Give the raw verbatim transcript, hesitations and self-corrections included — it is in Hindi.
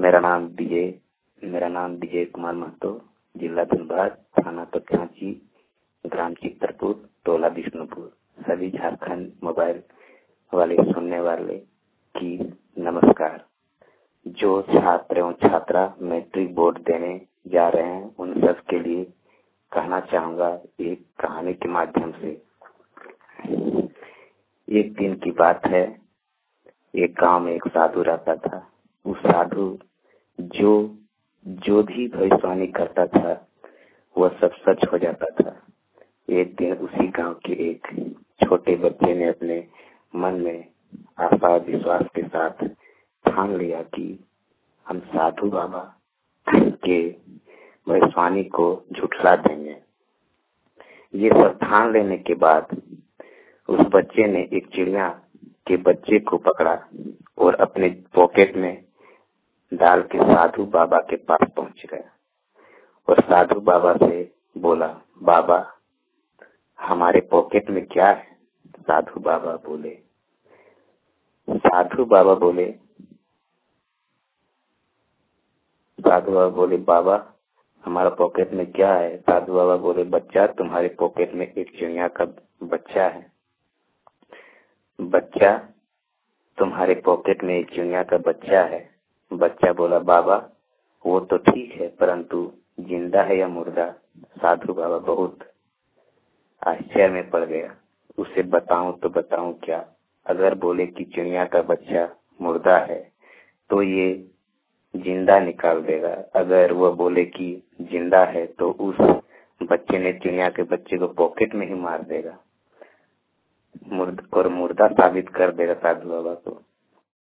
मेरा नाम विजय मेरा नाम विजय कुमार महतो, जिला धनबाद, थाना पचासी, ग्राम चित्रपुर, टोला विष्णुपुर। सभी झारखंड मोबाइल वाले सुनने वाले की नमस्कार। जो छात्र एवं छात्रा मैट्रिक बोर्ड देने जा रहे हैं उन सब के लिए कहना चाहूंगा एक कहानी के माध्यम से। एक दिन की बात है, एक गांव में एक साधु रहता था। उस साधु जो जो भी भविष्यवाणी करता था वह सब सच हो जाता था। एक दिन उसी गांव के एक छोटे बच्चे ने अपने मन में आशा विश्वास के साथ ठान लिया कि हम साधु बाबा के भविष्यवाणी को झुठला देंगे। ये सब ठान लेने के बाद उस बच्चे ने एक चिड़िया के बच्चे को पकड़ा और अपने पॉकेट में डाल के साधु बाबा के पास पहुंच गया और साधु बाबा से बोला, बाबा हमारे पॉकेट में क्या है? साधु बाबा बोले साधु बाबा बोले साधु बाबा बोले बाबा हमारा पॉकेट में क्या है? साधु बाबा बोले, बच्चा तुम्हारे पॉकेट में एक चिड़िया का बच्चा है। बच्चा तुम्हारे पॉकेट में एक चिड़िया का बच्चा है। बच्चा बोला, बाबा वो तो ठीक है, परंतु जिंदा है या मुर्दा? साधु बाबा बहुत आश्चर्य में पड़ गया। उसे बताऊं तो बताऊं क्या? अगर बोले कि चिड़िया का बच्चा मुर्दा है तो ये जिंदा निकाल देगा, अगर वह बोले कि जिंदा है तो उस बच्चे ने चिड़िया के बच्चे को पॉकेट में ही मार देगा मुर्द और मुर्दा साबित कर देगा साधु बाबा को।